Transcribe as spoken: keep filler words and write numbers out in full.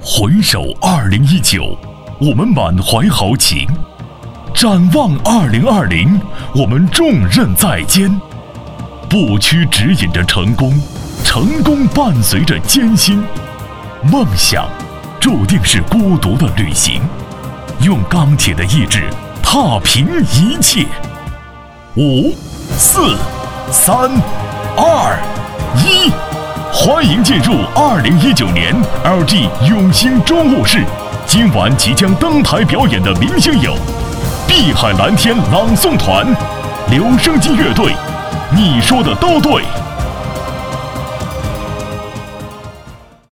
回首二零一九，我们满怀豪情；展望二零二零，我们重任在肩。不屈指引着成功，成功伴随着艰辛。梦想注定是孤独的旅行，用钢铁的意志踏平一切。五、四、三、二、一。欢迎进入二零一九年 L G 永兴中务室。今晚即将登台表演的明星有碧海蓝天朗诵团、留声机乐队，你说的都对。